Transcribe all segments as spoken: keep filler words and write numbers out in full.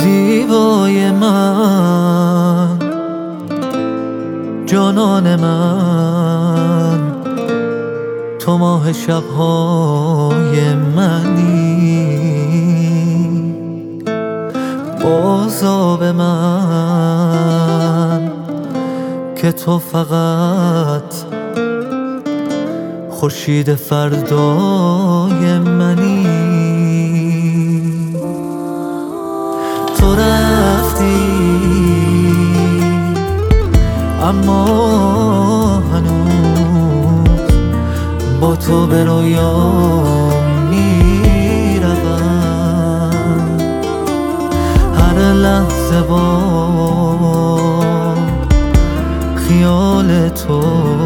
زیبای من، جانان من، تو ماه شبهای منی، بازآب من که تو فقط خورشید فردای منی. تو رفتی اما هنوز با تو به رویام میروم، هر لحظه با خیال تو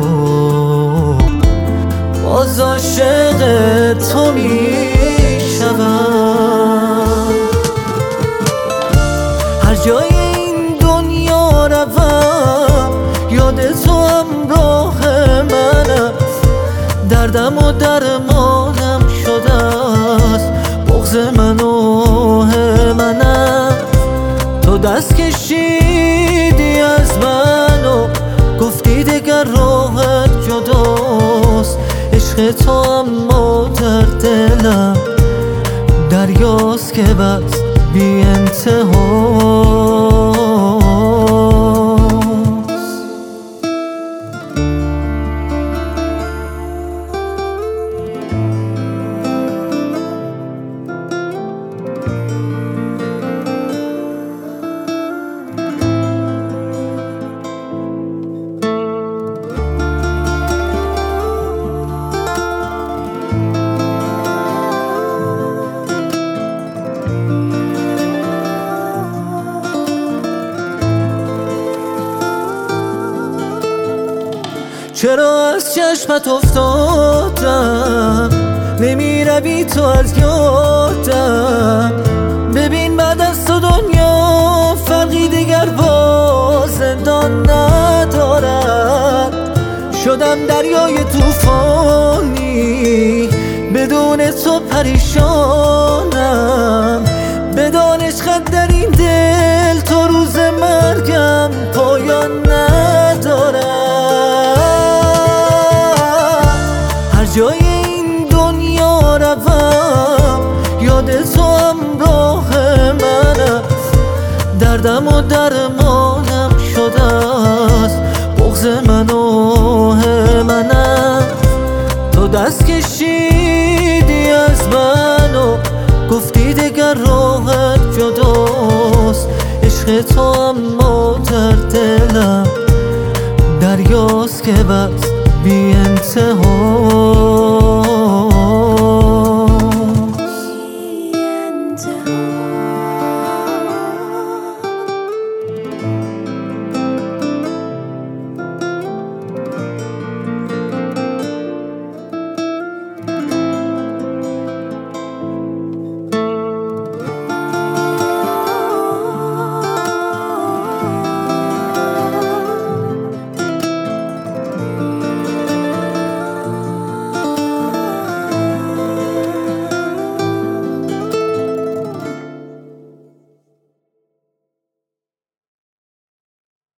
باز عاشق تو میشوم. هر جای این دنیا روم یاد تو همراه من است، دردم و درمانم شده است، بغض من و من است. تو دست کشیدی از من و گفتی دگر راهت جداست، عشق تو اما در دلم دریاست که بس بی انتهاست. چرا از چشمت افتادم، نمی روی تو از یادم. ببین بعد از تو دنیا فرقی دیگر با زندان ندارد. شدم دریای طوفانی، بدون تو پریشانم. بدان عشقت در این دل تا روز مرگم پایان ندارد. جای این دنیا روم یاد تو همراه من است، دردم و درمانم شده است، بغض من و من است. تو دست کشیدی از من و گفتی دگر راهت جداست، عشق تو اما در دلم دریاست که بس بی انتها.